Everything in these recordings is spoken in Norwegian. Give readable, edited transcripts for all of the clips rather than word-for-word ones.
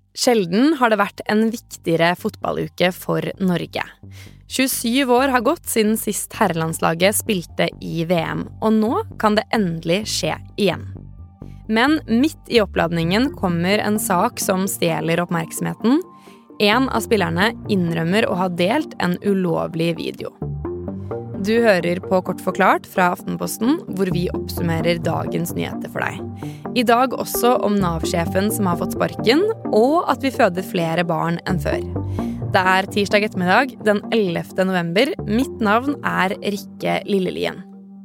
Sjelden har det vært en viktigere fotballuke for Norge. 27 år har gått siden sist herrelandslaget spilte i VM, og nå kan det endelig skje igjen. Men midt i oppladningen kommer en sak som stjeler oppmerksomheten. En av spillerne innrømmer å ha delt en ulovlig video. Du hører på Kort forklart fra Aftenposten, hvor vi oppsummerer dagens nyheter for deg. I dag også om NAV-sjefen som har fått sparken, og at vi føder flere barn enn før. Det er tirsdag ettermiddag, den 11. november. Mitt navn er Rikke Lillelien.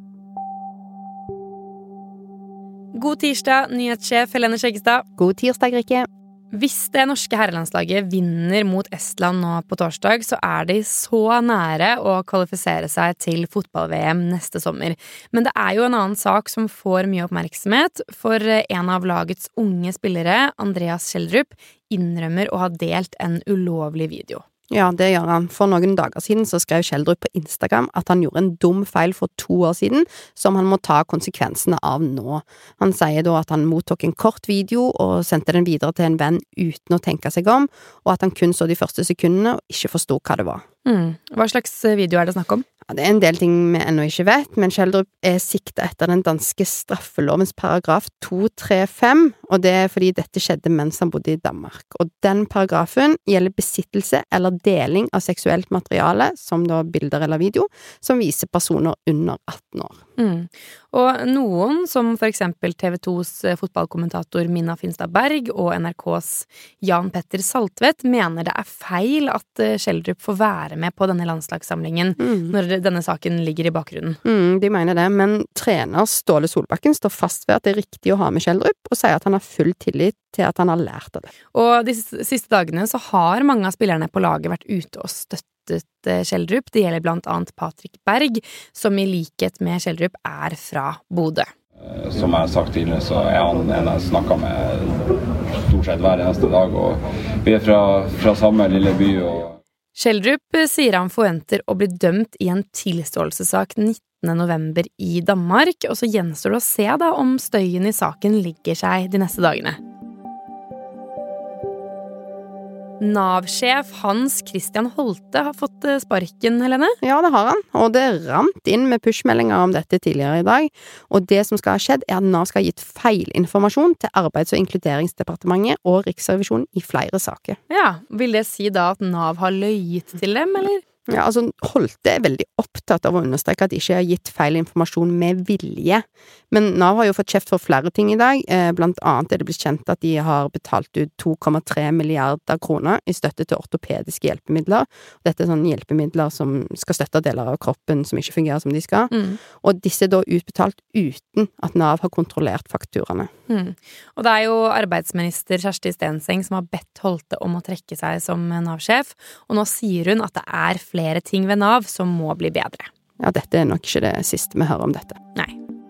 God tirsdag, nyhetssjef Helene Skjeggestad. God tirsdag, Rikke. Hvis det norske herrelandslaget vinner mot Estland nå på torsdag, så er de så nære å kvalifisere seg til fotball-VM neste sommer. Men det er jo en annen sak som får mye oppmerksomhet, for en av lagets unge spillere, Andreas Schjelderup, innrømmer å ha delt en ulovlig video. Ja, det gjør han. For noen dager siden så skrev Schjelderup på Instagram at han gjorde en dum feil for 2 år siden, som han må ta konsekvensene av nå. Han sier da at han mottok en kort video og sendte den videre til en venn uten å tenke seg om, og at han kun så de første sekundene og ikke forstod hva det var. Hva slags video er det snakk om? Ja, det er en del ting vi ennå ikke vet, men Schjelderup er siktet etter den danske straffelovens paragraf 235, og det er fordi dette skjedde mens han bodde i Danmark. Og den paragrafen gjelder besittelse eller deling av seksuelt materiale, som da bilder eller video, som viser personer under 18 år. Og noen, som for eksempel TV2s fotballkommentator Minna Finstad Berg og NRKs Jan Petter Saltvedt, mener det er feil at Schjelderup får være med på denne landslagssamlingen når denne saken ligger i bakgrunnen. De mener det, men trener Ståle Solbakken står fast ved at det er riktig å ha med Schjelderup, og sier at han har full tillit til at han har lært av det. Og de siste dagene så har mange av spillerne på laget vært ute og støttet Schjelderup. Det gjelder blant annet Patrick Berg, som i likhet med Schjelderup er fra Bodø. Som jeg har sagt tidligere, så er han en jeg snakker med stort sett hver eneste dag, og vi er fra samme lille by. Schjelderup sier han forventer å bli dømt i en tilståelsessak 19. november i Danmark, og så gjenstår det å se da om støyen i saken ligger seg de neste dagene. NAV-sjef Hans Christian Holte har fått sparken, Helene? Ja, det har han, og det rant inn med pushmeldinger om dette tidligere i dag, og det som skal ha skjedd er at NAV skal ha gitt feilinformasjon til Arbeids- og inkluderingsdepartementet og Riksrevisjonen i flere saker. Ja, vil det si da at NAV har løyet til dem, eller? Ja, altså Holte er veldig opptatt av å understreke at de ikke har gitt feil informasjon med vilje. Men NAV har jo fått kjeft for flere ting i dag. Blant annet er det blitt kjent at de har betalt ut 2,3 milliarder kroner i støtte til ortopediske hjelpemidler. Dette er sånne hjelpemidler som skal støtte deler av kroppen som ikke fungerer som de skal. Og disse er da utbetalt uten at NAV har kontrollert fakturaene. Og det er jo arbeidsminister Kjersti Stenseng som har bedt Holte om å trekke seg som NAV-sjef, og nå sier hun at det er flere ting ved NAV som må bli bedre. Ja, dette er nok ikke det siste vi hører om dette. Nei.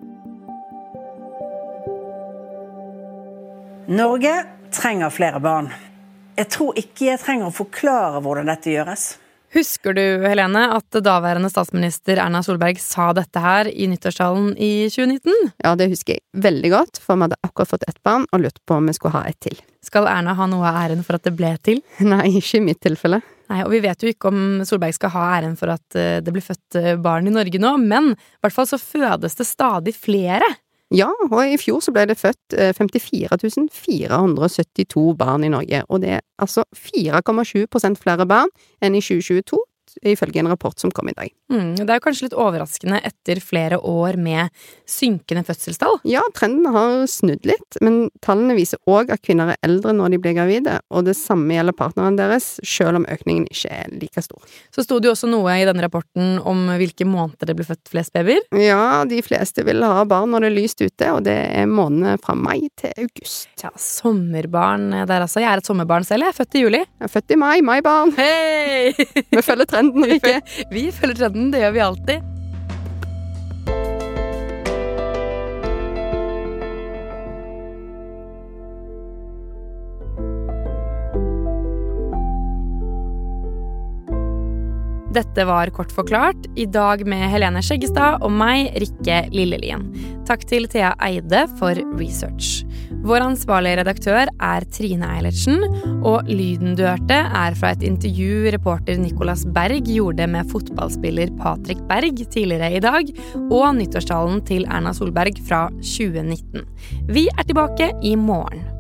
Norge trenger flere barn. Jeg tror ikke jeg trenger å forklare hvordan dette gjøres. Husker du, Helene, at daværende statsminister Erna Solberg sa dette her i nyttårstalen i 2019? Ja, det husker jeg veldig godt, for vi hadde akkurat fått ett barn og lurt på om vi skulle ha ett til. Skal Erna ha noe av æren for at det ble til? Nei, ikke i mitt tilfelle. Nei, og vi vet jo ikke om Solberg skal ha æren for at det blir født barn i Norge nå, men i hvert fall så fødes det stadig flere. Ja, og i fjor så ble det født 54 472 barn i Norge, og det er altså 4,7% flere barn enn i 2022, ifølge en rapport som kom i dag. Det er jo kanskje litt overraskende etter flere år med synkende fødselstall. Ja, trenden har snudd litt, men tallene viser også at kvinner er eldre når de blir gravide, og det samme gjelder partneren deres, selv om økningen ikke er like stor. Så stod det jo også noe i denne rapporten om hvilke måneder det ble født flest babyer? Ja, de fleste vil ha barn når det er lyst ute, og det er månedene fra mai til august. Ja, sommerbarn der altså. Jeg er et sommerbarn selv, jeg er født i juli. Jeg er født i mai, maibarn. Hei! Vi følger trenden, Rikke. Vi følger trenden, det gjør vi alltid. Dette var Kort forklart, I dag med Helene Skjeggestad og meg, Rikke Lillelien. Takk til Thea Eide for research. Vår ansvarlige redaktør Trine Eilertsen, og lyden du hørte fra et intervju reporter Nicolas Berg gjorde med fotballspiller Patrick Berg tidligere I dag, og nyttårstalen til Erna Solberg fra 2019. Vi tilbake I morgen.